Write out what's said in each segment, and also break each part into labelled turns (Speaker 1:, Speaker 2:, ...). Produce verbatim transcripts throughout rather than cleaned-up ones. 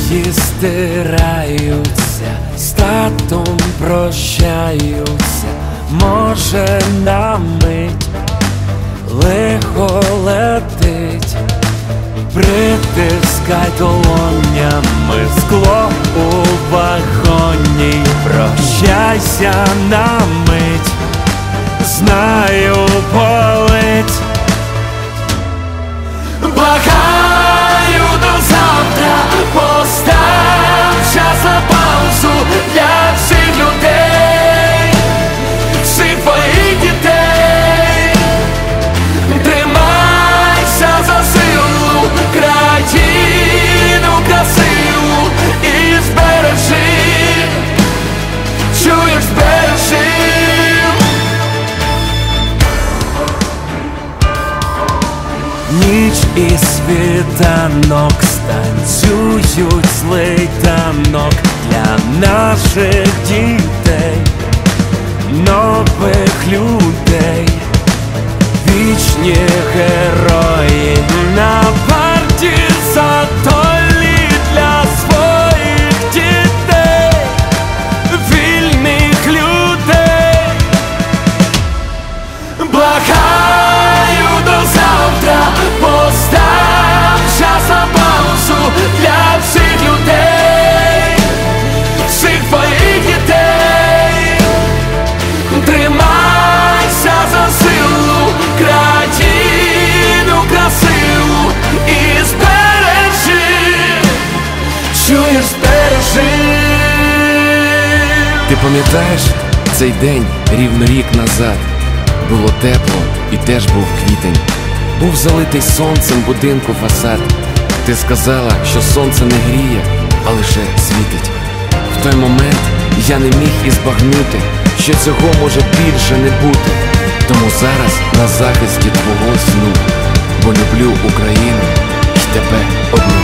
Speaker 1: Мрії стираються, з татом прощаються, може на мить лихо летить. Притискай долонями скло у вагоні, прощайся на мить, знаю, болить. Благаю, до завтра постав час на паузу для всіх людей, всіх твоїх дітей. Тримайся за силу, країну красиву і збережи, чуєш, збережи. Ніч і світанок станцюють злий танок для наших дітей, нових людей, вічні герої на варті затолі для своїх дітей, вільних людей. Благаю, до завтра постав час на паузу для всіх людей, всіх твоїх дітей. Тримайся за силу, країну красиву і збережи, чуєш, збережи.
Speaker 2: Ти пам'ятаєш цей день рівно рік назад? Було тепло і теж був квітень. Був залитий сонцем будинку фасад. Ти сказала, що сонце не гріє, а лише світить. В той момент я не міг і збагнути, що цього може більше не бути. Тому зараз на захисті твого сну, бо люблю Україну і тебе одну.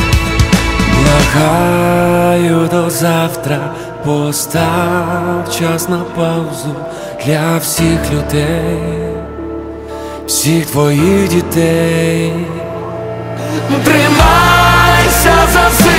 Speaker 1: Благаю, до завтра постав час на паузу для всіх людей, всіх твоїх дітей. Тримайся за силу.